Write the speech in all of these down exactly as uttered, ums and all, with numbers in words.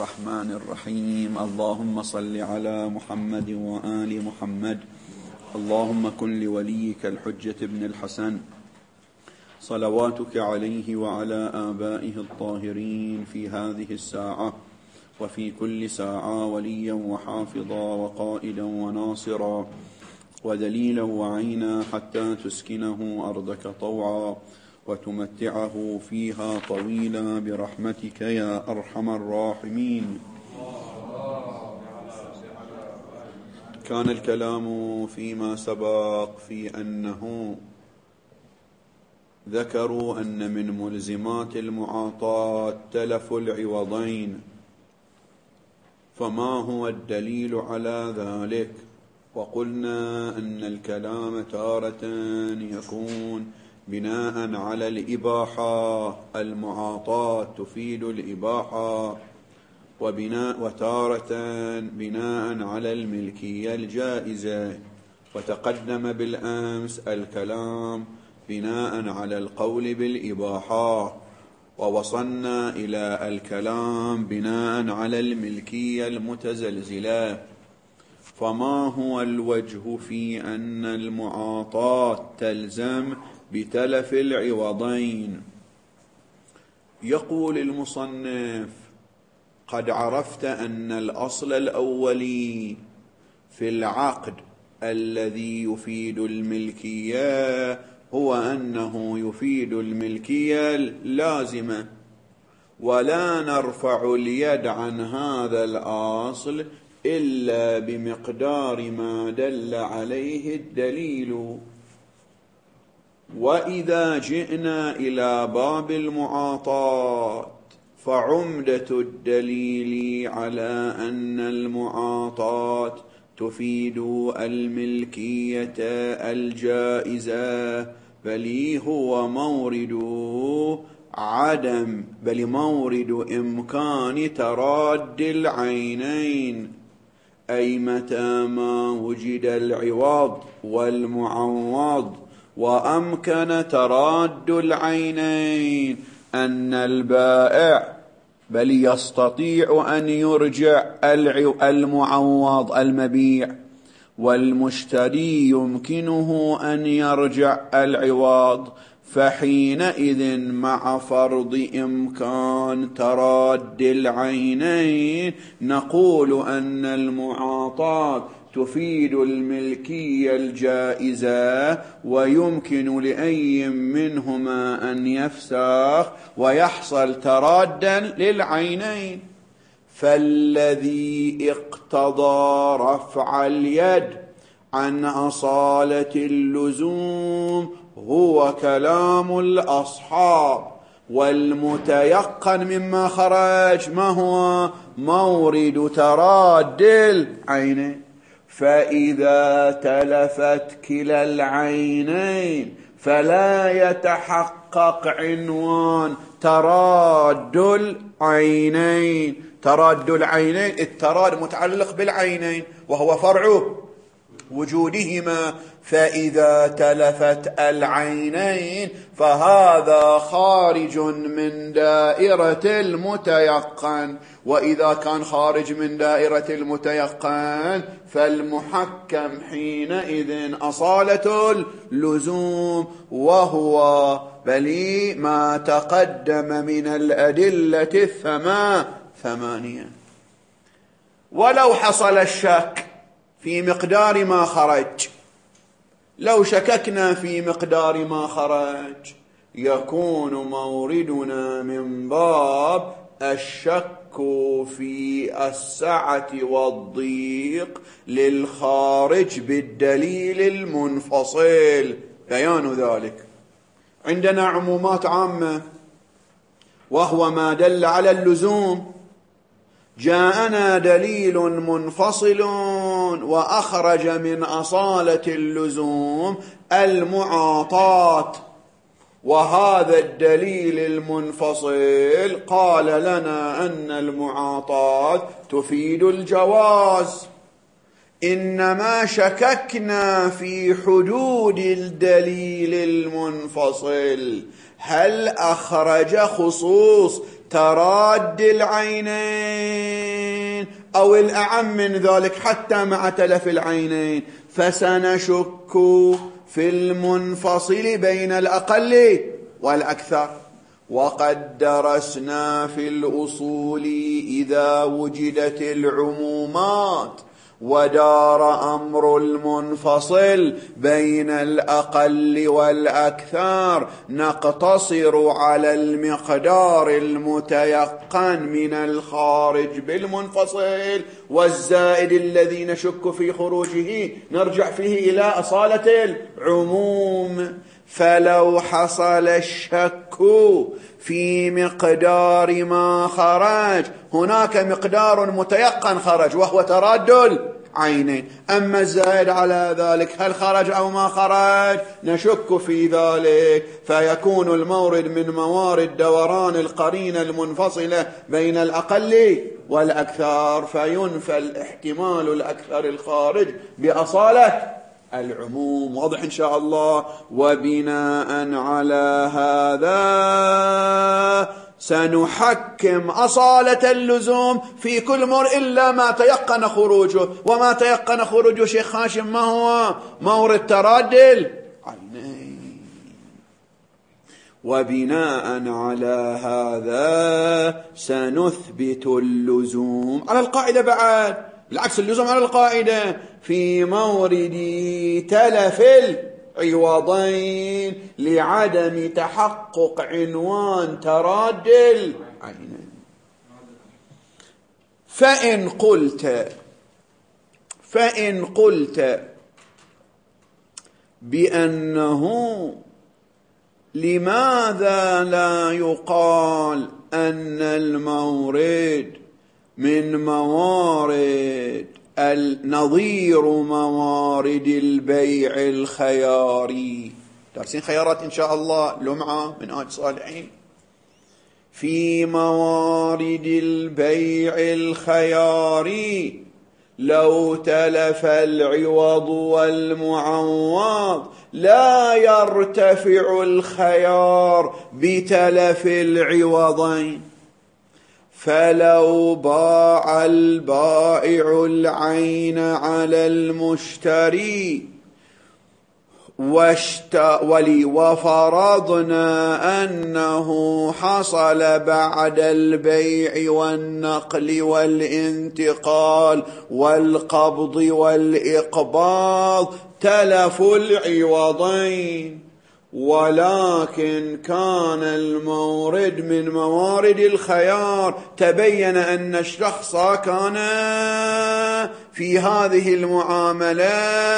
الرحمن الرحيم. اللهم صل على محمد وآل محمد. اللهم كن لوليك الحجة ابن الحسن صلواتك عليه وعلى آبائه الطاهرين في هذه الساعة وفي كل ساعة وليا وحافظا وقائدا وناصرا ودليلا وعينا حتى تسكنه أرضك طوعا وتمتعه فيها طويلا برحمتك يا أرحم الراحمين. كان الكلام فيما سبق في أنه ذكروا أن من ملزمات المعاطاة تلف العوضين، فما هو الدليل على ذلك؟ وقلنا أن الكلام تارة يكون بناء على الإباحة، المعاطاة تفيد الإباحة، وبناء وتارة بناء على الملكية الجائزة. وتقدم بالأمس الكلام بناء على القول بالإباحة، ووصلنا إلى الكلام بناء على الملكية المتزلزلة. فما هو الوجه في أن المعاطاة تلزم بتلف العوضين؟ يقول المصنف: قد عرفت أن الأصل الأولي في العقد الذي يفيد الملكية هو أنه يفيد الملكية اللازمة، ولا نرفع اليد عن هذا الأصل إلا بمقدار ما دل عليه الدليل. وإذا جئنا إلى باب المعاطاة فعمدة الدليل على أن المعاطاة تفيد الملكية الجائزة، بل هو مورد عدم بل مورد إمكان تراد العينين، أي متى ما وجد العوض والمعوض وأمكن تراد العينين أن البائع بل يستطيع أن يرجع المعوض المبيع، والمشتري يمكنه أن يرجع العوض، فحينئذ مع فرض إمكان تراد العينين نقول أن المعاطاة تفيد الملكية الجائزة، ويمكن لأي منهما أن يفسخ ويحصل ترادا للعينين. فالذي اقتضى رفع اليد عن أصالة اللزوم هو كلام الأصحاب، والمتيقن مما خرج ما هو؟ مورد تراد العينين. فإذا تلفت كلا العينين فلا يتحقق عنوان تراد العينين. تراد العينين، التراد متعلق بالعينين وهو فرع وجودهما، فإذا تلفت العينين فهذا خارج من دائرة المتيقن، وإذا كان خارج من دائرة المتيقن فالمحكم حينئذ أصالة اللزوم، وهو بل ما تقدم من الأدلة الثمانية. ولو حصل الشك في مقدار ما خرج، لو شككنا في مقدار ما خرج يكون موردنا من باب الشك في السعة والضيق للخارج بالدليل المنفصل. بيان ذلك: عندنا عمومات عامة وهو ما دل على اللزوم، جاءنا دليل منفصل وأخرج من أصالة اللزوم المعاطاة، وهذا الدليل المنفصل قال لنا أن المعاطاة تفيد الجواز، إنما شككنا في حدود الدليل المنفصل، هل أخرج خصوص تراد العينين، أو الأعم من ذلك حتى مع تلف العينين، فسنشك في المنفصل بين الأقل والأكثر. وقد درسنا في الأصول إذا وجدت العمومات ودار أمر المنفصل بين الأقل والأكثر نقتصر على المقدار المتيقن من الخارج بالمنفصل، والزائد الذي نشك في خروجه نرجع فيه إلى أصالة العموم. فلو حصل الشك في مقدار ما خرج، هناك مقدار متيقن خرج وهو تراد العينين، أما الزائد على ذلك هل خرج أو ما خرج نشك في ذلك، فيكون المورد من موارد دوران القرينة المنفصلة بين الأقل والأكثر، فينفى الاحتمال الأكثر الخارج بأصالة العموم. واضح إن شاء الله. وبناء على هذا سنحكم أصالة اللزوم في كل مر إلا ما تيقن خروجه، وما تيقن خروجه شيخ هاشم ما هو؟ مورد تراد العينين. وبناء على هذا سنثبت اللزوم على القاعدة بعد، بالعكس اللزوم على القاعدة في مورد تلف العوضين لعدم تحقق عنوان تراد العينين. فإن قلت فإن قلت بأنه لماذا لا يقال أن المورد من موارد النظير موارد البيع الخياري؟ دارسين خيارات إن شاء الله، لمعة من آج صالحين. في موارد البيع الخياري لو تلف العوض والمعوض لا يرتفع الخيار بتلف العوضين، فلو باع البائع العين على المشتري ولي وفرضنا أنه حصل بعد البيع والنقل والانتقال والقبض والإقباض تلف العوضين، ولكن كان المورد من موارد الخيار، تبين أن الشخص كان في هذه المعاملة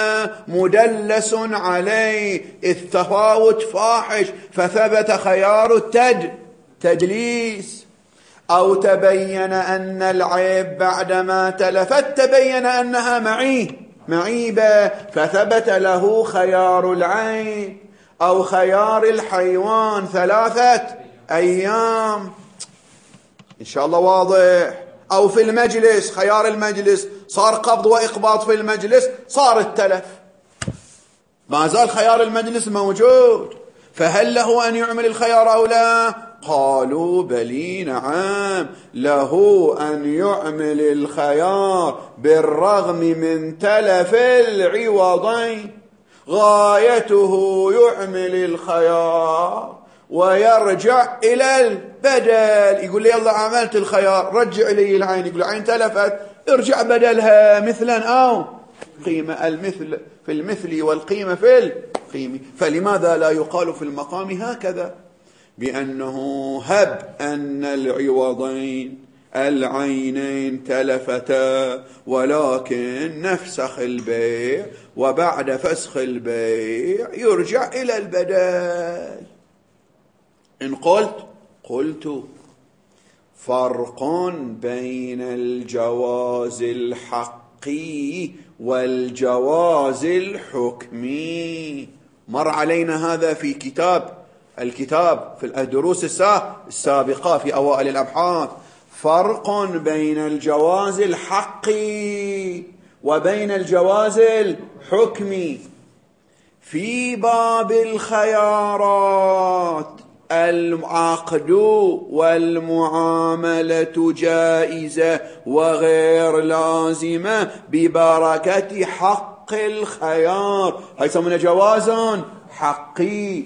مدلس عليه، التفاوت فاحش، فثبت خيار التد تدليس، أو تبين أن العيب بعدما تلفت تبين أنها معيب معيبة فثبت له خيار العين، أو خيار الحيوان ثلاثة أيام. إن شاء الله واضح. أو في المجلس خيار المجلس، صار قبض وإقباض في المجلس، صار التلف، ما زال خيار المجلس موجود، فهل له أن يعمل الخيار أو لا؟ قالوا بلي نعم، له أن يعمل الخيار بالرغم من تلف العوضين، غايته يعمل الخيار ويرجع إلى البدل. يقول لي يلا عملت الخيار رجع لي العين، يقول العين تلفت ارجع بدلها مثلا أو قيمة، المثل في المثل والقيمة في القيمة. فلماذا لا يقال في المقام هكذا بأنه هب أن العوضين العينين تلفتا ولكن نفسخ البيع، وبعد فسخ البيع يرجع إلى البدل. إن قلت قلت فرق بين الجواز الحقي والجواز الحكمي، مر علينا هذا في كتاب الكتاب في الدروس السابقة في أوائل الأبحاث. فرق بين الجواز الحقي وبين الجواز الحكمي. في باب الخيارات العقد والمعاملة جائزة وغير لازمة ببركة حق الخيار، هاي يسمونه جواز حقي.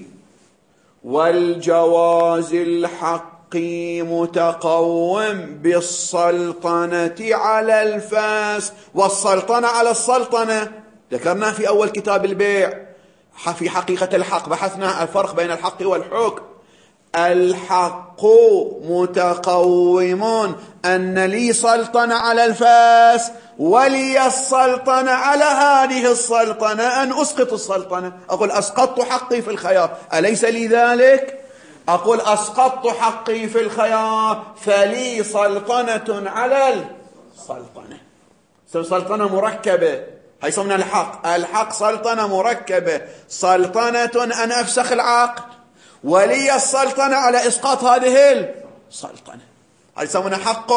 والجواز الحقي متقوم بالسلطنة على الفاس، والسلطنة على السلطنة ذكرنا في أول كتاب البيع. في حقيقة الحق بحثنا الفرق بين الحق والحكم. الحق متقوم أن لي سلطنة على الفاس ولي السلطنة على هذه السلطنة أن أسقط السلطنة. أقول أسقطت حقي في الخيار، أليس لي ذلك؟ أقول أسقطت حقي في الخيار فلي سلطنة على السلطنة. سلطنة مركبة، هاي يسمونها الحق. الحق سلطنة مركبة، سلطنة أن أفسخ العقد ولي السلطنة على إسقاط هذه السلطنة، هاي يسمونها حق.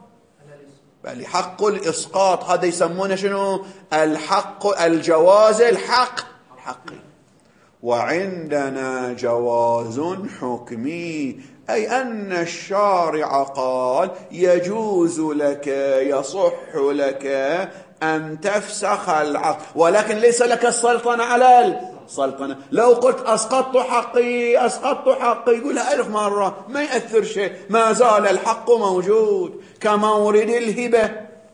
بل حق الإسقاط هذا يسمونه شنو؟ الحق، الجواز الحق حقي. وعندنا جواز حكمي، أي أن الشارع قال يجوز لك يصح لك أن تفسخ العقد، ولكن ليس لك السلطنة على السلطنة. لو قلت أسقطت حقي أسقطت حقي يقولها ألف مرة ما يأثر شيء، ما زال الحق موجود. كمورد الهبة،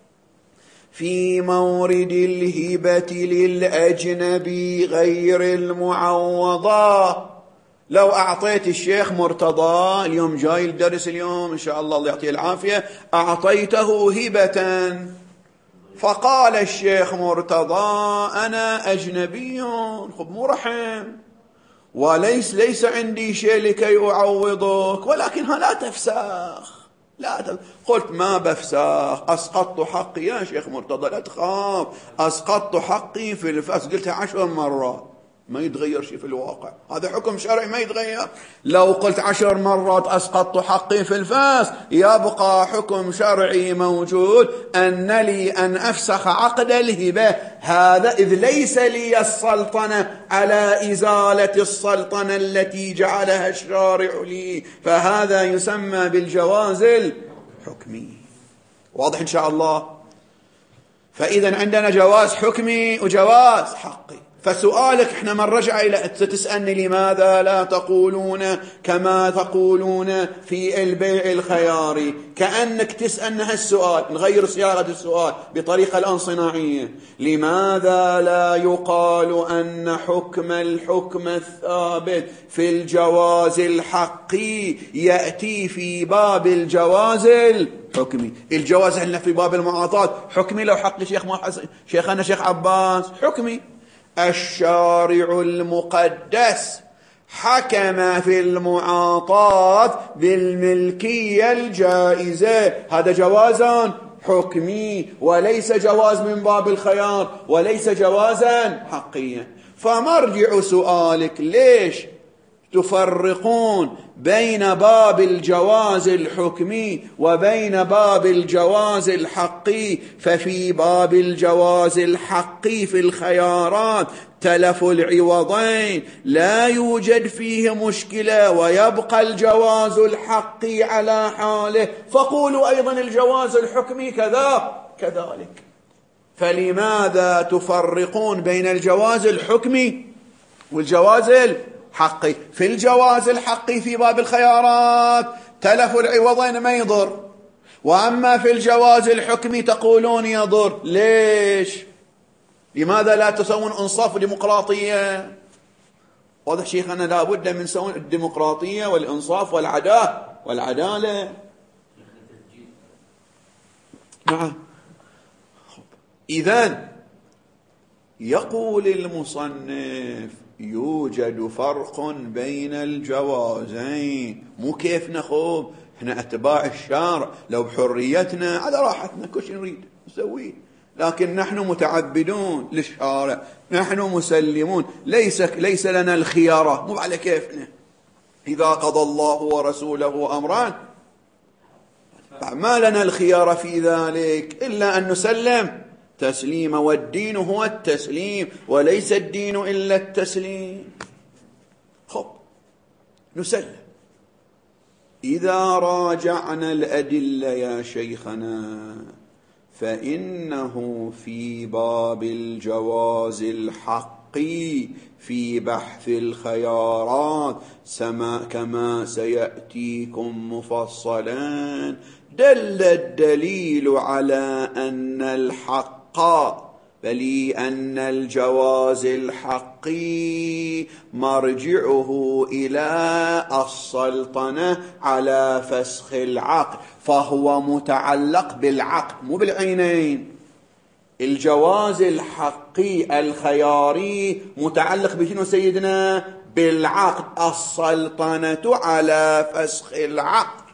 في مورد الهبة للأجنبي غير المعوضة. لو أعطيت الشيخ مرتضى اليوم جاي الدرس اليوم إن شاء الله الله يعطيه العافية، أعطيته هبة، فقال الشيخ مرتضى أنا أجنبي خب مو رحم وليس ليس عندي شيء لكي أعوضك، ولكنها لا تفسخ لا تفسخ. قلت ما بفسخ، أسقطت حقي يا شيخ مرتضى لا تخاف، أسقطت حقي في الفسخ. قلتها عشر مرات ما يتغير شيء في الواقع، هذا حكم شرعي ما يتغير. لو قلت عشر مرات أسقطت حقي في الفاس يبقى حكم شرعي موجود أن لي أن أفسخ عقد الهبة، هذا إذ ليس لي السلطنة على إزالة السلطنة التي جعلها الشارع لي، فهذا يسمى بالجواز الحكمي. واضح إن شاء الله؟ فإذا عندنا جواز حكمي وجواز حقي. فسؤالك احنا من رجع إلى تسألني لماذا لا تقولون كما تقولون في البيع الخياري، كأنك تسألنا هالسؤال. نغير صياغة السؤال بطريقة الآن صناعية. لماذا لا يقال أن حكم الحكم الثابت في الجواز الحقي يأتي في باب الجواز الحكمي؟ الجواز احنا في باب المعاطات حكمي، لو حق شيخ شيخنا شيخ عباس حكمي. الشارع المقدس حكم في المعاطات بالملكية الجائزة، هذا جواز حكمي وليس جواز من باب الخيار وليس جوازا حقيا. فمرجع سؤالك ليش تفرقون بين باب الجواز الحكمي وبين باب الجواز الحقي؟ ففي باب الجواز الحقي في الخيارات تلف العوضين لا يوجد فيه مشكلة ويبقى الجواز الحقي على حاله، فقولوا أيضا الجواز الحكمي كذا كذلك. فلماذا تفرقون بين الجواز الحكمي والجواز الحقي؟ في الجواز الحقي في باب الخيارات تلف العوضين ما يضر، وأما في الجواز الحكمي تقولون يضر. ليش؟ لماذا لا تسوون انصاف وديمقراطية؟ واضح شيخنا لا بد من سوون الديمقراطية والانصاف والعدالة والعدالة. نعم. إذن يقول المصنف يوجد فرق بين الجوازين، مو كيف نخوض احنا اتباع الشارع، لو بحريتنا على راحتنا كل شيء نريد نسويه، لكن نحن متعبدون للشارع، نحن مسلمون، ليس ليس لنا الخيارة، مو على كيفنا. إذا قضى الله ورسوله أمرا ما لنا الخيارة في ذلك إلا أن نسلم تسليم، والدين هو التسليم وليس الدين إلا التسليم. خب نسلم إذا راجعنا الأدلة يا شيخنا فإنه في باب الجواز الحقي في بحث الخيارات كما سيأتيكم مفصلا دل الدليل على أن الحق بل أن الجواز الحقي مرجعه إلى السلطنة على فسخ العقد، فهو متعلق بالعقد مو بالعينين. الجواز الحقي الخياري متعلق بشنو سيدنا؟ بالعقد، السلطنة على فسخ العقد.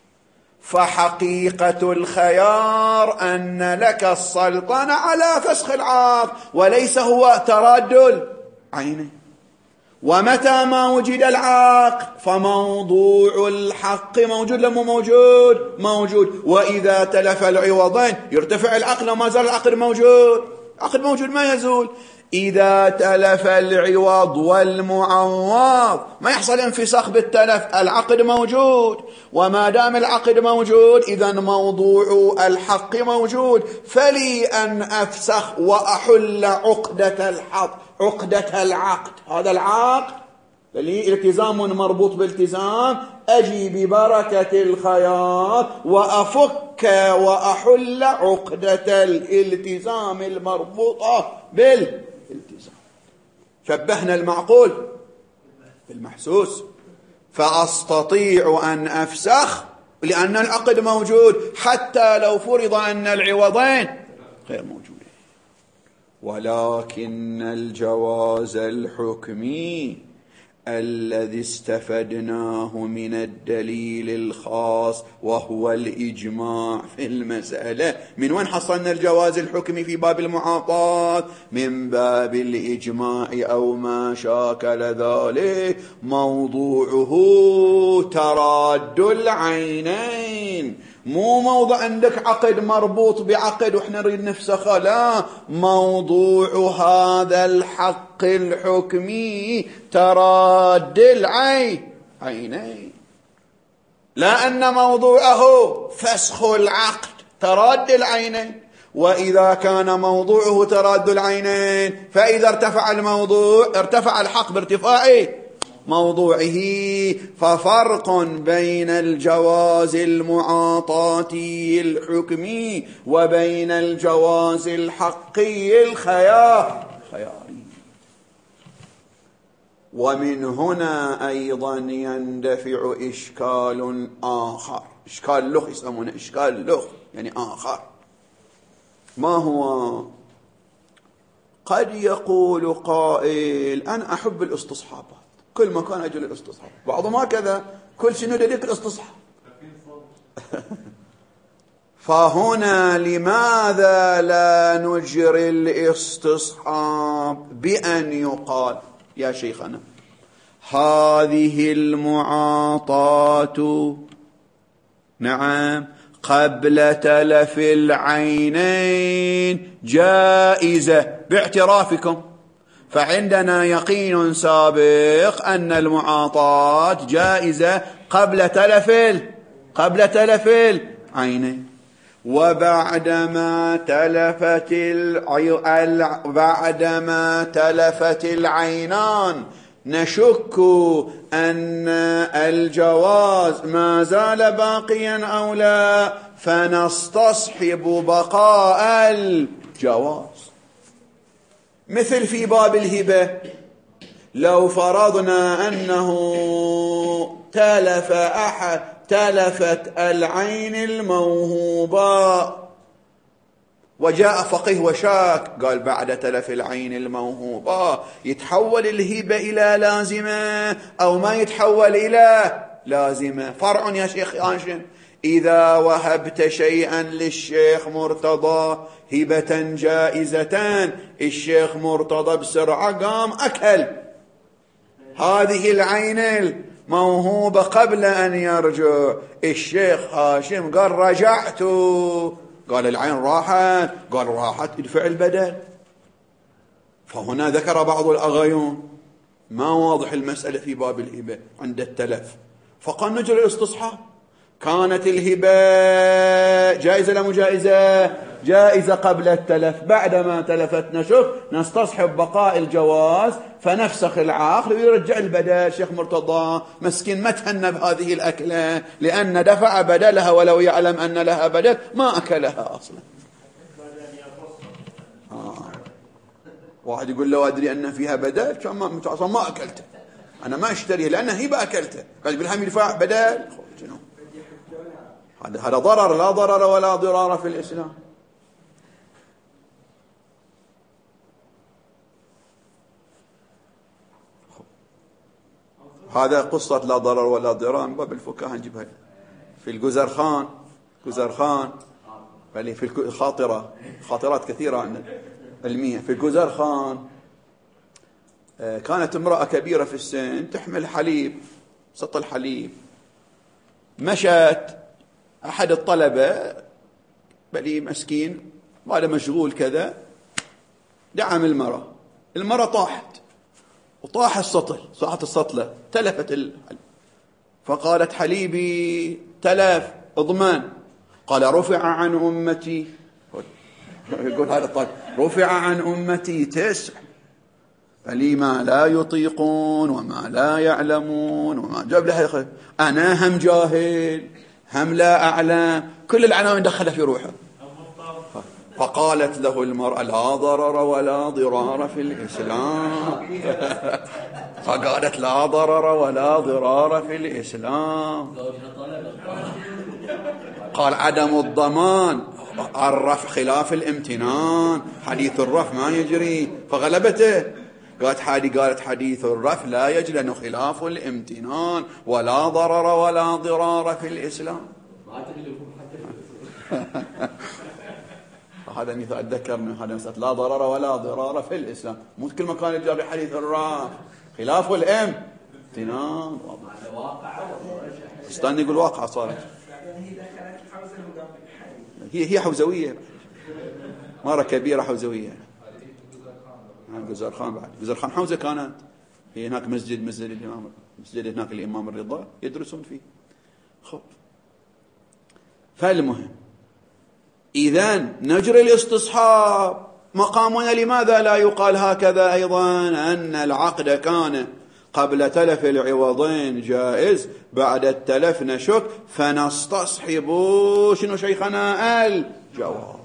فحقيقة الخيار أن لك السلطنة على فسخ العقد وليس هو تراد العين. ومتى ما وجد العقد فموضوع الحق موجود لم موجود؟ موجود. وإذا تلف العوضين يرتفع العقد وما زال العقد موجود، العقد موجود ما يزول. إذا تلف العوض والمعوض ما يحصل انفساخ بالتلف، العقد موجود، وما دام العقد موجود إذا موضوع الحق موجود. فلي أن أفسخ وأحل عقدة الحق عقدة العقد، هذا العقد فلي التزام مربوط بالتزام، أجي ببركة الخيار وأفك وأحل عقدة الالتزام المربوطة بالالتزام. شبهنا المعقول بالمحسوس. فأستطيع أن أفسخ لأن العقد موجود حتى لو فرض أن العوضين غير موجودين. ولكن الجواز الحكمي الذي استفدناه من الدليل الخاص وهو الإجماع في المسألة، من وين حصلنا الجواز الحكمي في باب المعاطاة؟ من باب الإجماع أو ما شاكل ذلك. موضوعه تراد العينين، مو موضوع عندك عقد مربوط بعقد وإحنا نريد نفسخه، لا، موضوع هذا الحق الحكمي تراد العينين، لا أن موضوعه فسخ العقد تراد العينين. وإذا كان موضوعه تراد العينين فإذا ارتفع الموضوع ارتفع الحق بارتفاع موضوعه. ففرق بين الجواز المعاطاتي الحكمي وبين الجواز الحقي الخياري. ومن هنا أيضا يندفع إشكال آخر، إشكال لغة يسمونه إشكال لغة يعني آخر. ما هو؟ قد يقول قائل أنا أحب الاستصحابات، كل مكان أجل الاستصحاب، بعضهم هكذا كل شنو دليل الاستصحاب. فهنا لماذا لا نجري الاستصحاب بأن يقال يا شيخنا هذه المعاطاة نعم قبل تلف العينين جائزة باعترافكم، فعندنا يقين سابق أن المعاطاة جائزة قبل تلف قبل تلف العينين. وبعدما تلفت الع... بعدما تلفت العينان نشك أن الجواز ما زال باقيا أو لا، فنستصحب بقاء الجواز. مثل في باب الهبة، لو فرضنا أنه تلف أحد تلفت العين الموهوبة وجاء فقيه وشاك قال بعد تلف العين الموهوبة يتحول الهبة إلى لازمة أو ما يتحول إلى لازمة؟ فرع يا شيخ هاشم. إذا وهبت شيئا للشيخ مرتضى هبة جائزة، الشيخ مرتضى بسرعة قام أكل هذه العين الموهوبة قبل أن يرجع. الشيخ هاشم قال رجعت، قال العين راحت، قال راحت ادفع البدل. فهنا ذكر بعض الأغيون ما واضح المسألة في باب الهبة عند التلف، فقال نجري الاستصحاب. كانت الهبة جائزة لا مجائزة؟ جائزة قبل التلف. بعدما تلفتنا شوف نستصحب بقاء الجواز فنفسخ العقد ويرجع البدل. شيخ مرتضى مسكين ما تهنى بهذه الأكلة لأن دفع بدلها ولو يعلم أن لها بدل ما أكلها أصلا. آه. واحد يقول له أدري أن فيها بدل كان ما, ما أكلته، أنا ما أشتريه لأنه هبة أكلته، بعد بالهم يدفع بدل. هذا ضرر، لا ضرر ولا ضرار في الإسلام. هذا قصة لا ضرر ولا ضرار باب الفكاهة نجيبها في الجزرخان. جزرخان بل في الخاطرة، خاطرات كثيرة علمية. في الجزرخان كانت امرأة كبيرة في السن تحمل حليب، سطل حليب. مشت أحد الطلبة بلي مسكين وهذا مشغول كذا دعم المرأة، المرأة طاحت وطاح السطل، صاحت السطلة تلفت الحليب. فقالت حليبي تلف اضمن. قال رفع عن أمتي، يقول هذا الطالب رفع عن أمتي تسع فلما لا يطيقون وما لا يعلمون وما جاب لها. أنا هم جاهل هم لا أعلم، كل العناوين دخلها في روحه. فقالت له المرأة لا ضرر ولا ضرار في الإسلام. فقالت لا ضرر ولا ضرار في الإسلام. قال عدم الضمان الرفع خلاف الامتنان، حديث الرفع ما يجري. فغلبته قالت حادي قالت حديث الرفع لا يجري لأنه خلاف الامتنان ولا ضرر ولا ضرار في الإسلام. هذا مثال أتذكر من هذا مسألة لا ضرر ولا ضرار في الإسلام، مو كل مكان يجري حديث الرفع خلاف الامتنان. استنى يقول واقع صارت هي هي حوزوية، مرة كبيرة حوزوية. جزرخان بعد جزرخان حوزة كانت هي هناك مسجد مسجد الإمام مسجد هناك الإمام الرضا يدرسون فيه. خب فالمهم إذن نجري الاستصحاب. مقامنا لماذا لا يقال هكذا أيضا أن العقد كان قبل تلف العوضين جائز، بعد التلف نشك فنستصحب شنو شيخنا الجواز.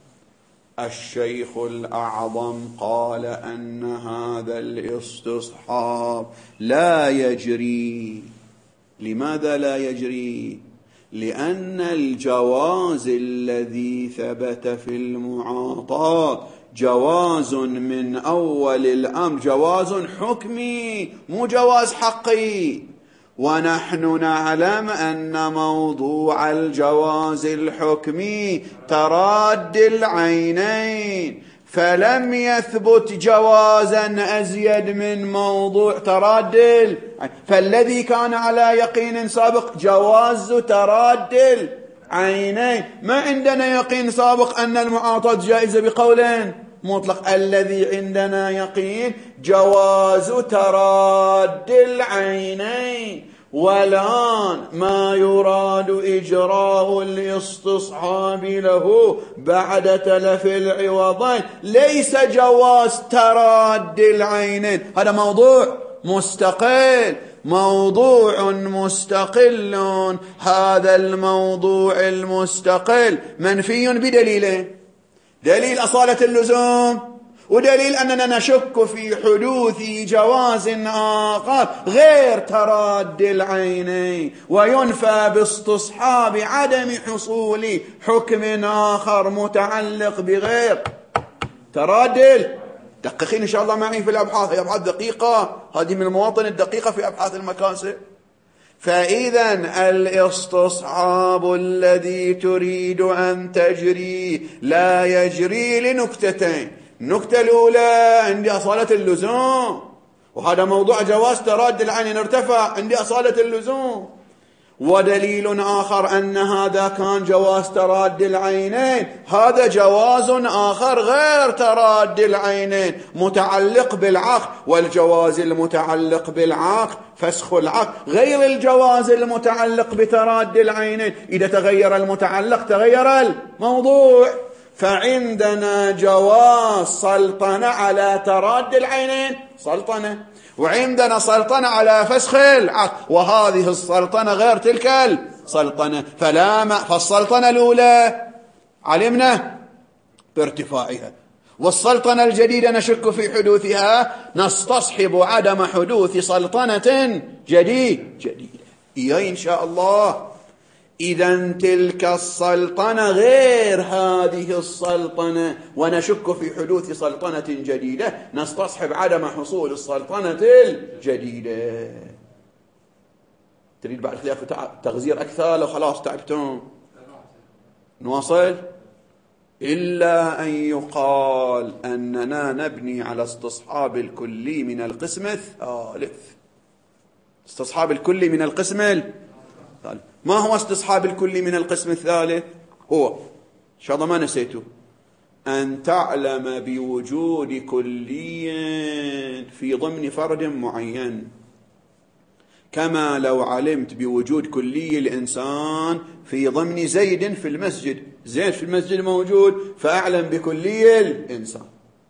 الشيخ الأعظم قال أن هذا الاستصحاب لا يجري. لماذا لا يجري؟ لأن الجواز الذي ثبت في المعاطاة جواز من أول الأمر، جواز حكمي مو جواز حقي. ونحن نعلم أن موضوع الجواز الحكمي تراد العينين، فلم يثبت جوازا أزيد من موضوع تراد العينين. فالذي كان على يقين سابق جواز تراد العينين. ما عندنا يقين سابق أن المعاطاة جائزة بقول مطلق. الذي عندنا يقين جواز تراد العينين. والآن ما يراد إجراء الاستصحاب له بعد تلف العوضين ليس جواز تراد العينين، هذا موضوع مستقل، موضوع مستقل. هذا الموضوع المستقل منفي بدليلين: دليل أصالة اللزوم، ودليل أننا نشك في حدوث جواز آخر غير تراد العينين، وينفى باستصحاب عدم حصول حكم آخر متعلق بغير تراد. دققين إن شاء الله معي في الأبحاث، هي أبحاث دقيقة، هذه من المواطن الدقيقة في أبحاث المكاسب. فإذا الاستصحاب الذي تريد أن تجري لا يجري لنكتتين. النكتة الأولى عندي أصالة اللزوم، وهذا موضوع جواز تراد العين ارتفع عندي أصالة اللزوم. ودليل آخر أن هذا كان جواز تراد العينين، هذا جواز آخر غير تراد العينين متعلق بالعقد، والجواز المتعلق بالعقد فسخ العقد غير الجواز المتعلق بتراد العينين. إذا تغير المتعلق تغير الموضوع. فعندنا جواز سلطنة على تراد العينين سلطنة، وعندنا سلطنة على فسخ العقد، وهذه السلطنة غير تلك السلطنة. فلا ما فالسلطنة الأولى علمنا بارتفاعها، والسلطنة الجديدة نشك في حدوثها، نستصحب عدم حدوث سلطنة جديد جديدة إيه إن شاء الله. إذن تلك السلطنة غير هذه السلطنة، ونشك في حدوث سلطنة جديدة، نستصحب عدم حصول السلطنة الجديدة. تريد بعد خلاف تغزير أكثر لو خلاص تعبتم؟ نواصل. إلا أن يقال أننا نبني على استصحاب الكلي من القسم الثالث. استصحاب الكلي من القسم الثالث. ما هو استصحاب الكلي من القسم الثالث؟ هو إن شاء الله ما نسيته، أن تعلم بوجود كلي في ضمن فرد معين، كما لو علمت بوجود كلي الإنسان في ضمن زيد في المسجد. زيد في المسجد موجود، فأعلم بكلي الإنسان.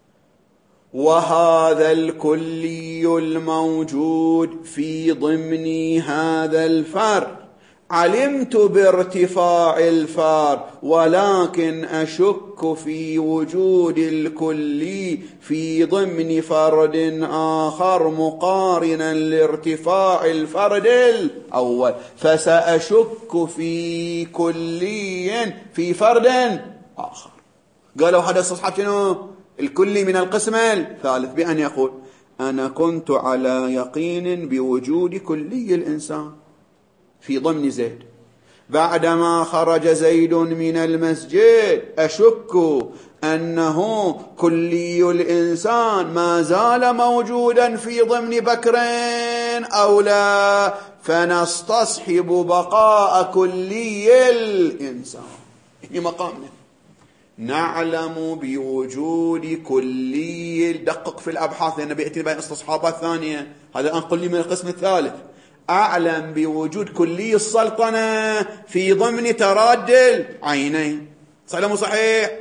وهذا الكلي الموجود في ضمن هذا الفرد علمت بارتفاع الفار، ولكن أشك في وجود الكلي في ضمن فرد آخر مقارنا لارتفاع الفرد الأول، فسأشك في كلي في فرد آخر. قالوا هذا استصحاب شنو؟ الكلي من القسم الثالث، بأن يقول أنا كنت على يقين بوجود كلي الإنسان في ضمن زيد، بعدما خرج زيد من المسجد أشك أنه كلي الإنسان ما زال موجودا في ضمن بكر أو لا، فنستصحب بقاء كلي الإنسان. هي مقامنا نعلم بوجود كلي. دقق في الأبحاث لأن بيأتي بين استصحابات ثانية. هذا الآن كلي من القسم الثالث. أعلم بوجود كلي السلطنة في ضمن تراد العينين. صحيح مو صحيح؟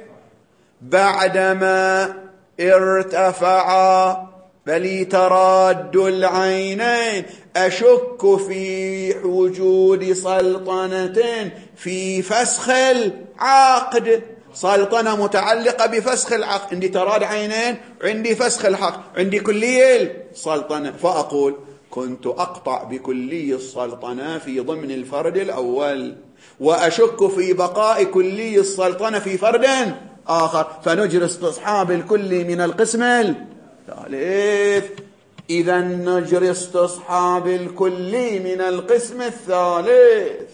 بعدما ارتفع بل تراد العينين أشك في وجود سلطنة في فسخ العقد. سلطنة متعلقة بفسخ العقد، عندي تراد عينين، عندي فسخ العقد، عندي كلي السلطنة، فأقول كنت أقطع بكلي السلطنة في ضمن الفرد الأول، وأشك في بقاء كلي السلطنة في فرد آخر، فنجري استصحاب الكلي من القسم الثالث. إذا نجري استصحاب الكلي من القسم الثالث.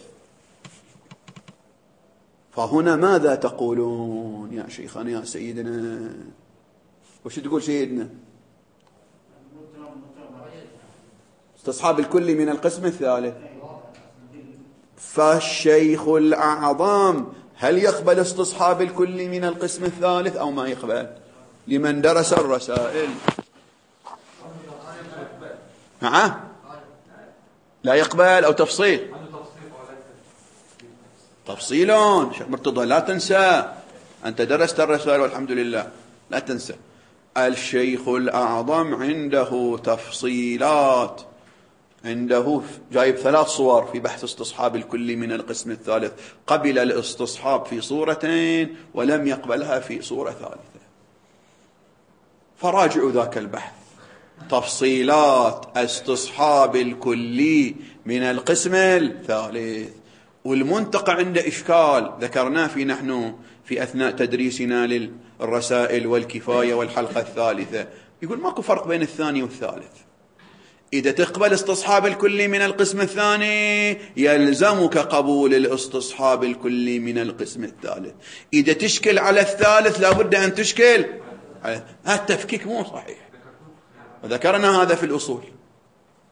فهنا ماذا تقولون يا شيخنا يا سيدنا؟ وش تقول سيدنا؟ استصحاب الكلي من القسم الثالث. فالشيخ الأعظم هل يقبل استصحاب الكلي من القسم الثالث أو ما يقبل؟ لمن درس الرسائل نعم لا يقبل أو تفصيل؟ تفصيلون شيخ مرتضى لا تنسى، أنت درست الرسائل والحمد لله لا تنسى. الشيخ الأعظم عنده تفصيلات، عنده جايب ثلاث صور في بحث استصحاب الكلي من القسم الثالث. قبل الاستصحاب في صورتين ولم يقبلها في صورة ثالثة، فراجعوا ذاك البحث. تفصيلات استصحاب الكلي من القسم الثالث. والمنطقة عنده إشكال ذكرناه في نحن في أثناء تدريسنا للرسائل والكفاية والحلقة الثالثة، يقول ماكو فرق بين الثاني والثالث. إذا تقبل استصحاب الكلي من القسم الثاني يلزمك قبول الاستصحاب الكلي من القسم الثالث. إذا تشكل على الثالث لابد أن تشكل على هذا. التفكيك مو صحيح، وذكرنا هذا في الأصول.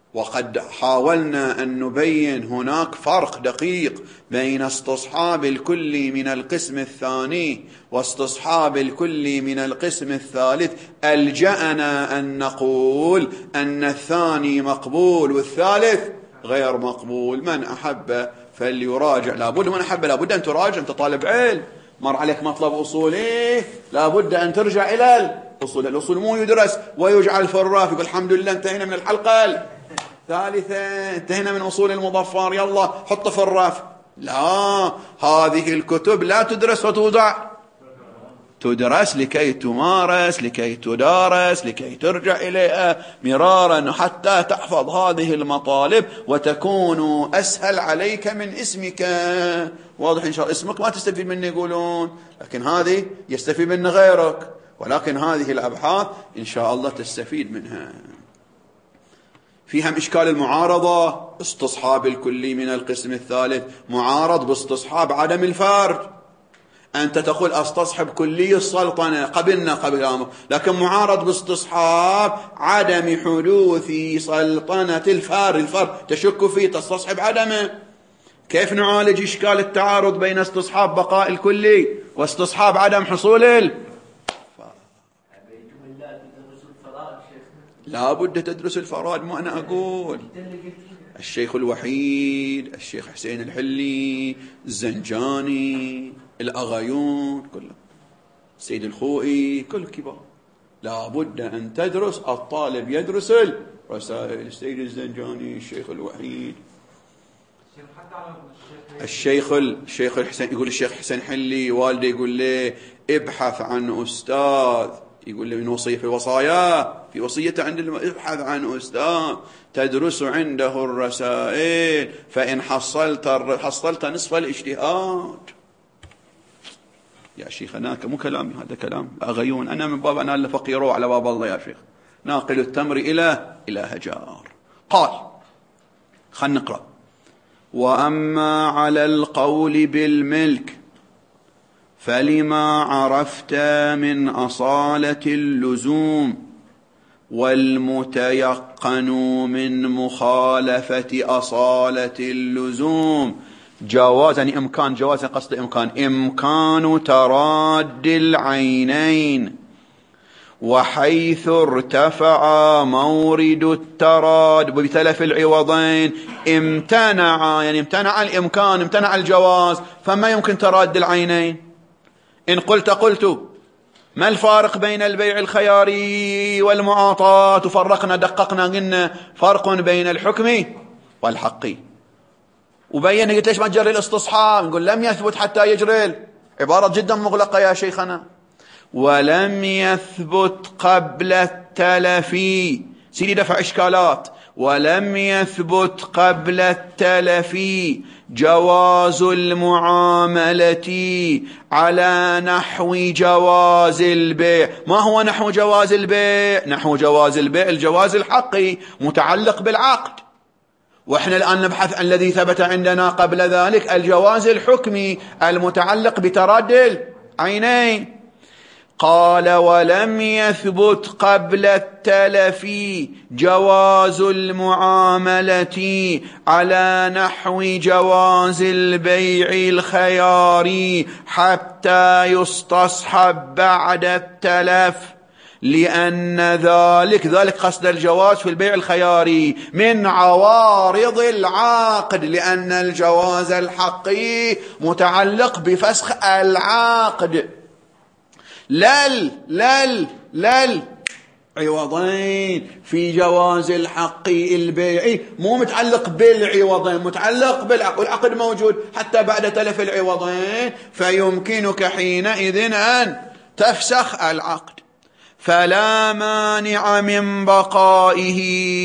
وقد حاولنا أن نبين هناك فرق دقيق بين استصحاب الكل من القسم الثاني واستصحاب الكل من القسم الثالث. ألجأنا أن نقول أن الثاني مقبول والثالث غير مقبول. من أحب فليراجع، لابد من أحب لابد أن تراجع، أنت طالب علم مر عليك مطلب أصولي لابد أن ترجع إلى الأصول. الأصول مو يدرس ويجعل في الراف يقول الحمد لله انتهينا من الحلقة الثالثة، انتهينا من أصول المظفر، يلا حط في الراف. لا، هذه الكتب لا تدرس وتوضع، تدرس لكي تمارس، لكي تدارس، لكي ترجع إليها مرارا حتى تحفظ هذه المطالب وتكون أسهل عليك من اسمك. واضح إن شاء الله؟ اسمك ما تستفيد منه يقولون، لكن هذه يستفيد منه غيرك، ولكن هذه الأبحاث إن شاء الله تستفيد منها. فيها إشكال المعارضة، استصحاب الكلي من القسم الثالث معارض باستصحاب عدم الفرد. أنت تقول استصحب كلي السلطنة، قبلنا قبل أمر، لكن معارض باستصحاب عدم حدوث سلطنة الفار. الفار تشك فيه، تستصحب عدمه. كيف نعالج إشكال التعارض بين استصحاب بقاء الكلي واستصحاب عدم حصول ال لا بد تدرس الفرائض. ما أنا أقول الشيخ الوحيد، الشيخ حسين الحلي، الزنجاني، الأغايون كلهم، السيد الخوئي، كل كبار. لا بد أن تدرس، الطالب يدرس الرسائل. السيد الزنجاني، الشيخ الوحيد، الشيخ الشيخ الحسين. يقول الشيخ حسين حلي والده يقول له ابحث عن أستاذ، يقول له من وصية في وصاياه، في وصيته عند الم... ابحث عن أستاذ تدرس عنده الرسائل، فإن حصلت حصلت نصف الاجتهاد. يا شيخ أنا مو كلامي، هذا كلام أغيون. أنا من باب أنا فقيروا على باب الله يا شيخ، ناقل التمر إلى إلى هجار. قال خلنا نقرأ: وأما على القول بالملك فلما عرفت من أصالة اللزوم والمتيقن من مخالفة أصالة اللزوم جواز، يعني إمكان، جواز قصد إمكان، إمكان تراد العينين، وحيث ارتفع مورد التراد بتلف العوضين امتنع، يعني امتنع الإمكان، امتنع الجواز، فما يمكن تراد العينين. إن قلت قلت ما الفارق بين البيع الخياري والمعاطاة؟ وفرقنا دققنا قلنا فرق بين الحكم والحقي، وبين قلت ليش ما تجري الاستصحاب؟ نقول لم يثبت حتى يجري، عبارة جدا مغلقة يا شيخنا. ولم يثبت قبل التلف، سيدي دفع إشكالات. ولم يثبت قبل التلف جواز المعاملة على نحو جواز البيع. ما هو نحو جواز البيع؟ نحو جواز البيع الجواز الحقي متعلق بالعقد، وإحنا الآن نبحث عن الذي ثبت عندنا قبل ذلك الجواز الحكمي المتعلق بتراد العينين. قال: ولم يثبت قبل التلف جواز المعاملة على نحو جواز البيع الخياري حتى يستصحب بعد التلف، لأن ذلك ذلك قصد الجواز في البيع الخياري من عوارض العقد، لأن الجواز الحقي متعلق بفسخ العقد لل لل لل عوضين. في جواز الحق البيعي مو متعلق بالعوضين، متعلق بالعقد، والعقد موجود حتى بعد تلف العوضين، فيمكنك حينئذ أن تفسخ العقد. فلا مانع من بقائه،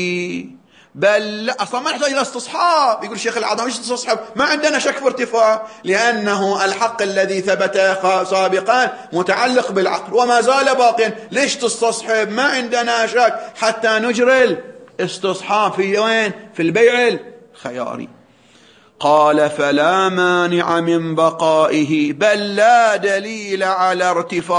بل أصلا ما نحتاج إلى استصحاب. يقول الشيخ العظام ايش تستصحب؟ ما عندنا شك في ارتفاع، لأنه الحق الذي ثبت سابقا متعلق بالعقد وما زال باقيا، ليش تستصحب؟ ما عندنا شك حتى نجري الاستصحاب في وين؟ في البيع الخياري. قال: فلا مانع من بقائه، بل لا دليل على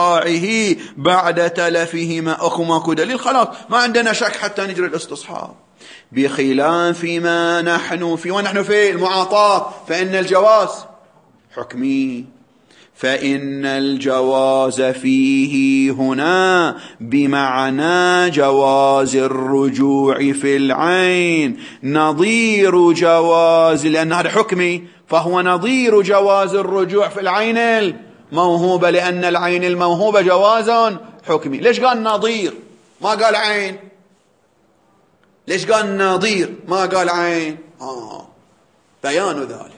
ارتفاعه بعد تلفهما. أخو ماكو دليل، خلاص ما عندنا شك حتى نجري الاستصحاب. بخلاف ما نحن فيه، ونحن في المعاطاة، فإن الجواز حكمي، فإن الجواز فيه هنا بمعنى جواز الرجوع في العين، نظير جواز، لأن هذا حكمي فهو نظير جواز الرجوع في العين الموهوبة، لأن العين الموهوبة جواز حكمي. ليش قال نظير ما قال عين؟ ليش قال نظير ما قال عين؟ آه بيان ذلك.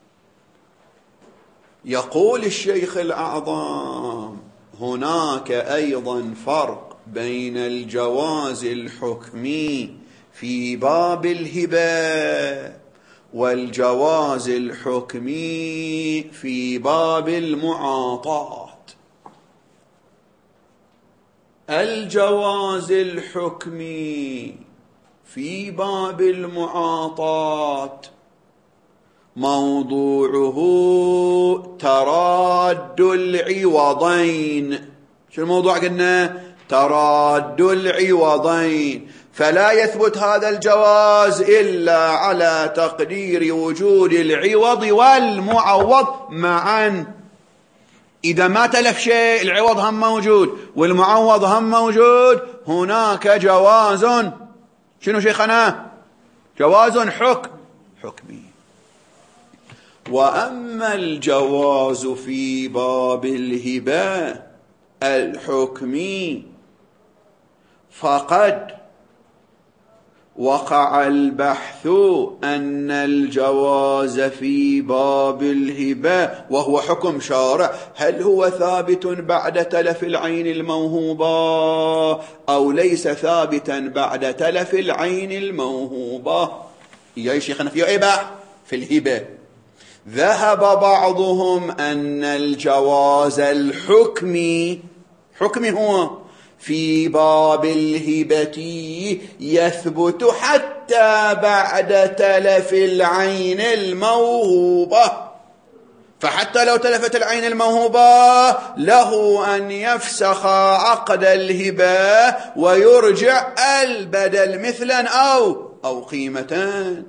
يقول الشيخ الأعظم: هناك أيضا فرق بين الجواز الحكمي في باب الهبة والجواز الحكمي في باب المعاطاة. الجواز الحكمي في باب المعاطاة موضوعه تراد العوضين. شو الموضوع؟ قلنا تراد العوضين، فلا يثبت هذا الجواز إلا على تقدير وجود العوض والمعوض معا. إذا ما تلف شيء، العوض هم موجود والمعوض هم موجود، هناك جواز. شنو شيخنا؟ جواز حكم حكمي. وأما الجواز في باب الهبة الحكمي فقد وقع البحث أن الجواز في باب الهبة وهو حكم شارع هل هو ثابت بعد تلف العين الموهوبة أو ليس ثابتا بعد تلف العين الموهوبة. يا شيخنا في أي بحث في الهبة. ذهب بعضهم أن الجواز الحكمي حكمي هو في باب الهبة يثبت حتى بعد تلف العين الموهوبة، فحتى لو تلفت العين الموهوبة له أن يفسخ عقد الهبة ويرجع البدل مثلا أو أو قيمتان.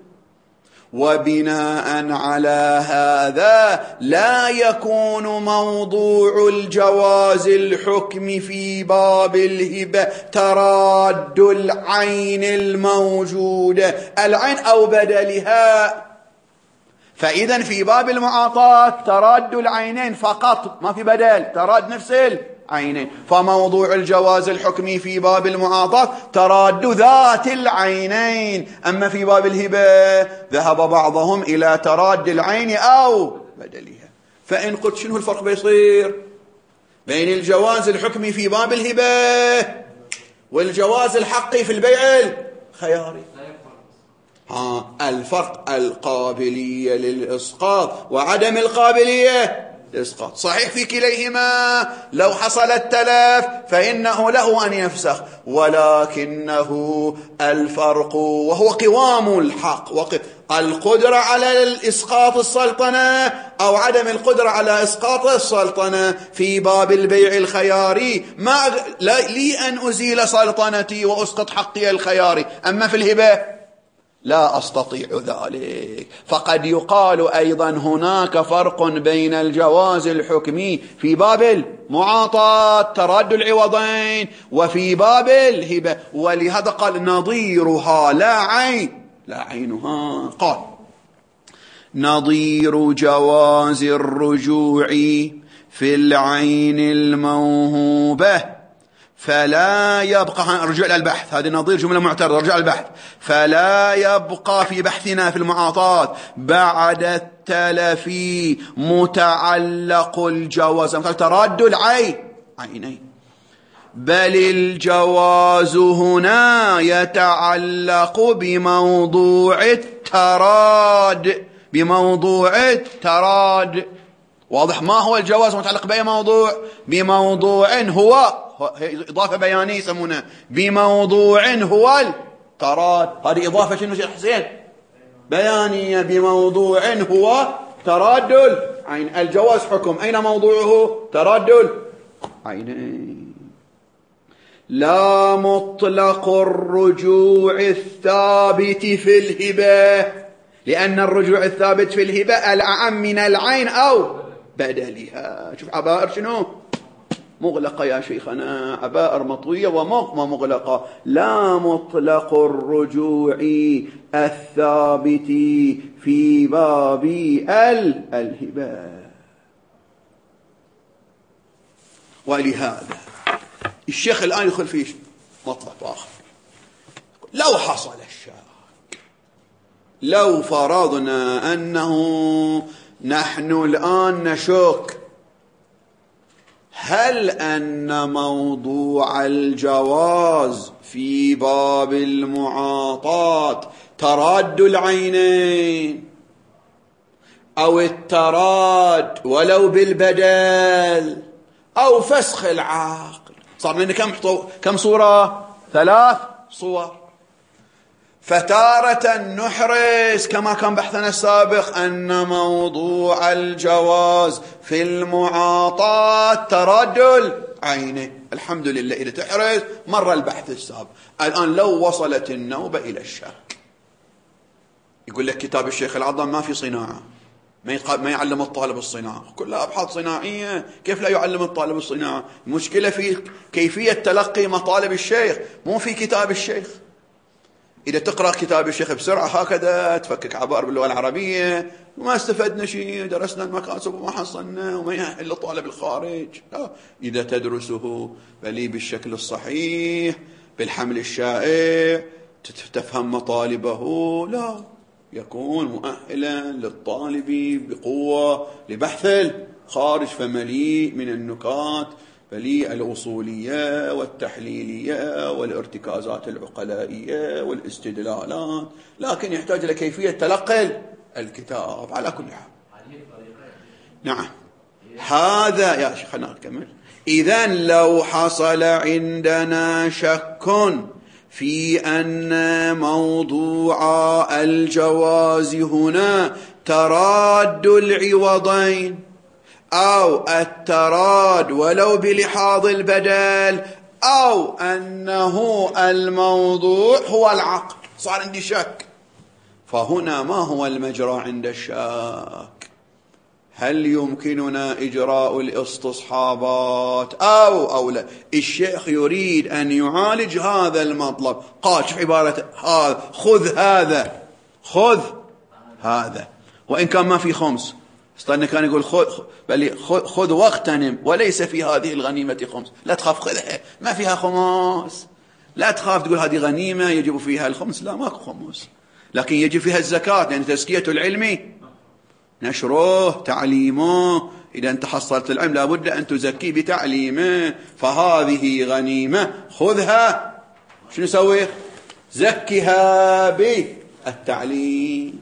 وبناء على هذا لا يكون موضوع الجواز الحكم في باب الهبة تراد العين الموجودة، العين أو بدلها. فإذا في باب المعاطاة تراد العينين فقط، ما في بدل، تراد نفس العينين. فموضوع الجواز الحكمي في باب المعاطاة تراد ذات العينين. أما في باب الهبة ذهب بعضهم إلى تراد العين أو بدلها. فإن قلت شنو الفرق بيصير بين الجواز الحكمي في باب الهبة والجواز الحقي في البيع الخياري؟ ها الفرق القابلية للإسقاط وعدم القابلية للإسقاط. صحيح في كليهما لو حصل التلف فإنه له أن يفسخ، ولكنه الفرق وهو قوام الحق القدرة على الإسقاط السلطنة أو عدم القدرة على إسقاط السلطنة. في باب البيع الخياري ما لي أن أزيل سلطنتي وأسقط حقي الخياري، أما في الهبة لا أستطيع ذلك. فقد يقال أيضا هناك فرق بين الجواز الحكمي في باب المعاطاة تراد العوضين وفي باب الهبة، ولهذا قال نظيرها لا عين لا عينها. قال نظير جواز الرجوع في العين الموهوبة فلا يبقى، رجوع للبحث، هذه نظير جملة معترضة، رجوع للبحث، فلا يبقى في بحثنا في المعاطاة بعد التلف متعلق الجواز تراد العين عينين، بل الجواز هنا يتعلق بموضوع التراد بموضوع التراد. واضح؟ ما هو الجواز متعلق بأي موضوع؟ بموضوع هو إضافة بيانية يسمونها بموضوع هو التراد. هذه إضافة شنو شيخ حسين؟ بيانية. بموضوع هو تراد العين. الجواز حكم، أين موضوعه؟ تراد العينين. لا مطلق الرجوع الثابت في الهبة، لأن الرجوع الثابت في الهبة الأعم من العين أو بدلها. شوف عبائر شنو مغلقة يا شيخنا، عبائر مطوية ومغلقة. لا مطلق الرجوع الثابت في باب الهبة. ولهذا الشيخ الآن يدخل في مطلب آخر. لو حصل الشك، لو فرضنا أنه نحن الآن نشك هل أن موضوع الجواز في باب المعاطاة تراد العينين أو التراد ولو بالبدل أو فسخ العقل. صار لنا كم كم صورة؟ ثلاث صور. فتارة نحرز كما كان بحثنا السابق أن موضوع الجواز في المعاطاة تراد العينين. الحمد لله إذا تحرز مر البحث السابق. الآن لو وصلت النوبة إلى الشك، يقول لك كتاب الشيخ العظام ما في صناعة، ما يعلم الطالب الصناعة، كلها أبحاث صناعية، كيف لا يعلم الطالب الصناعة؟ المشكلة في كيفية تلقي مطالب الشيخ مو في كتاب الشيخ. إذا تقرأ كتاب الشيخ بسرعة هكذا تفكك عبائر باللغة العربية وما استفدنا شيء، درسنا المكاسب وما حصلنا وما يحل الطالب الخارج. إذا تدرسه بلي بالشكل الصحيح بالحمل الشائع تفهم مطالبه، لا يكون مؤهلا للطالب بقوة لبحث الخارج، فمليء من النكات، مليء الأصولية والتحليلية والارتكازات العقلائية والاستدلالات، لكن يحتاج لكيفية تلقي الكتاب على كل حال. نعم هذا يا شيخ خلينا نكمل. إذن لو حصل عندنا شك في أن موضوع الجواز هنا تراد العوضين أو التراد ولو بلحاظ البدل أو أنه الموضوع هو العقد، صار عندي شك. فهنا ما هو المجرى عند الشك؟ هل يمكننا إجراء الاستصحابات أو أو لا؟ الشيخ يريد أن يعالج هذا المطلب. قال شوف عبارة هذا، خذ هذا خذ هذا، وإن كان ما في خمس. استنى كان يقول خذ بل خذ واغتنم، وليس في هذه الغنيمة خمس. لا تخاف خذها، ما فيها خمس. لا تخاف تقول هذه غنيمة يجب فيها الخمس، لا ماكو خمس، لكن يجب فيها الزكاة، لأن يعني تزكية العلم نشره تعليمه. إذا أنت حصلت العلم لابد أن تزكي بتعليمه، فهذه غنيمة خذها، شنو نسوي؟ زكها بالتعليم.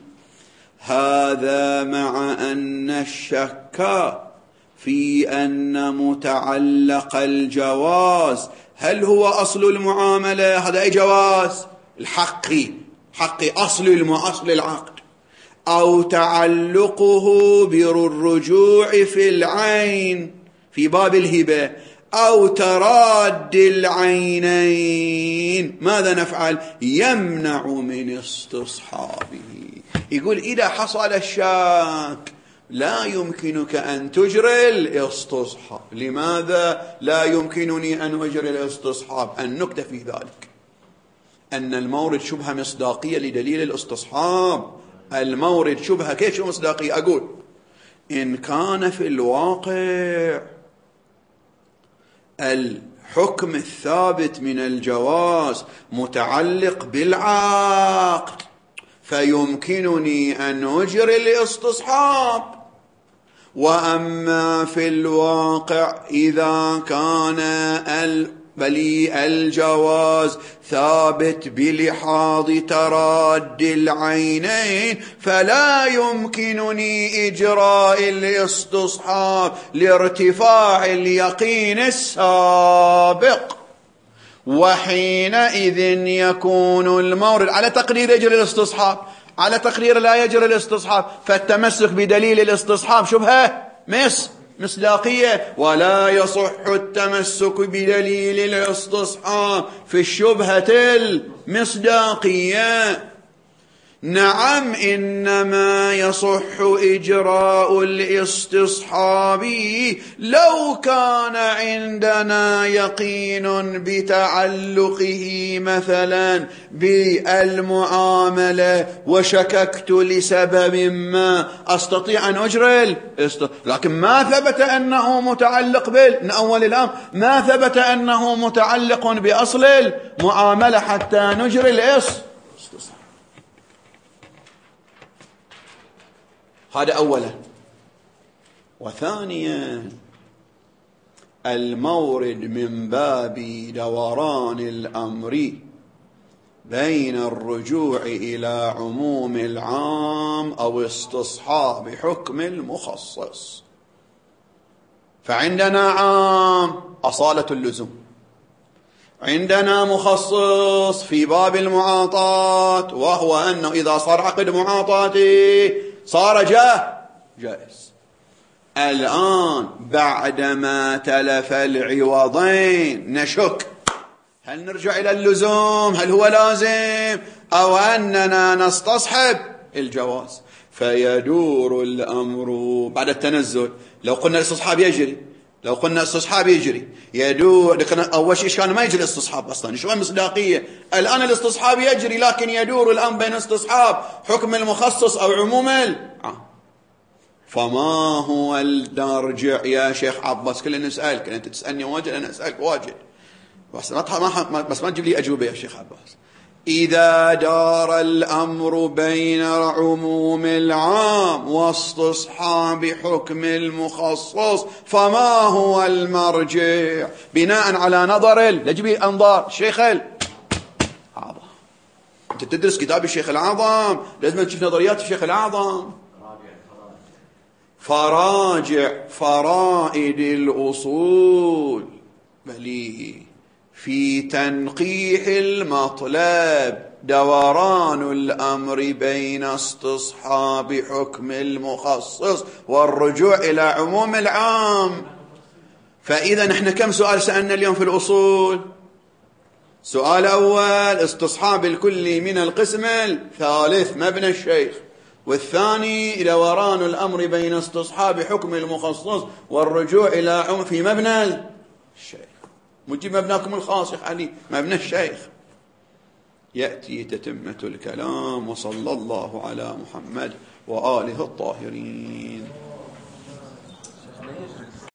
هذا مع أن الشك في أن متعلق الجواز هل هو أصل المعاملة، هذا أي جواز الحقي حقي أصل أصل العقد، أو تعلقه بالرجوع في العين في باب الهبة، أو تراد العينين، ماذا نفعل؟ يمنع من استصحابه. يقول إذا حصل الشك لا يمكنك أن تجري الاستصحاب. لماذا لا يمكنني أن أجري الاستصحاب؟ النكتة في ذلك أن المورد شبهة مصداقية لدليل الاستصحاب. المورد شبهة كيف شو مصداقية؟ أقول إن كان في الواقع الحكم الثابت من الجواز متعلق بالعقد فيمكنني أن أجري الاستصحاب. وأما في الواقع إذا كان بلي الجواز ثابت بلحاظ تراد العينين فلا يمكنني إجراء الاستصحاب لارتفاع اليقين السابق، وحينئذ يكون المورد على تقدير يجري الاستصحاب، على تقدير لا يجري الاستصحاب، فالتمسك بدليل الاستصحاب شبهة مصداقية. ولا يصح التمسك بدليل الاستصحاب في الشبهة المصداقية. نعم، إنما يصح إجراء الاستصحاب لو كان عندنا يقين بتعلقه مثلا بالمعاملة وشككت لسبب ما أستطيع أن أجري الاست... لكن ما ثبت أنه متعلق بال من أول الأمر ما ثبت أنه متعلق بأصل المعاملة حتى نجري الاستصحاب. هذا أولا. وثانيا، المورد من باب دوران الأمر بين الرجوع إلى عموم العام أو استصحاب حكم المخصص. فعندنا عام أصالة اللزوم، عندنا مخصص في باب المعاطاة، وهو أنه إذا صار عقد معاطاتي صار جاء جائز. الآن بعدما تلف العوضين نشك، هل نرجع إلى اللزوم؟ هل هو لازم أو أننا نستصحب الجواز؟ فيدور الأمر بعد التنزل. لو قلنا الاستصحاب يجري لو قلنا استصحاب يجري يدور. أول شيء كان ما يجري الاستصحاب أصلا، شو المصداقية؟ الآن الاستصحاب يجري، لكن يدور الأمر بين استصحاب حكم المخصص أو عموم العام. فما هو المرجع يا شيخ عباس؟ كلنا نسألك، أنت تسألني واجد أنا أسألك واجد، بس ما بس ما تجيب لي أجوبة يا شيخ عباس. إذا دار الأمر بين عموم العام واستصحاب حكم المخصص فما هو المرجع؟ بناء على نظر لجبي أنظار الشيخ العظم. أنت تدرس كتاب الشيخ العظم، لازم تشوف نظريات الشيخ العظم. فراجع فرائد الأصول بلي في تنقيح المطلب دوران الأمر بين استصحاب حكم المخصص والرجوع إلى عموم العام. فإذا نحن كم سؤال سألنا اليوم في الأصول؟ سؤال أول استصحاب الكل من القسم الثالث مبنى الشيخ، والثاني دوران الأمر بين استصحاب حكم المخصص والرجوع إلى عموم في مبنى الشيخ. مجيب مبناكم الخاص شيخ علي، مبنى الشيخ. يأتي تتمة الكلام. وصلى الله على محمد وآله الطاهرين.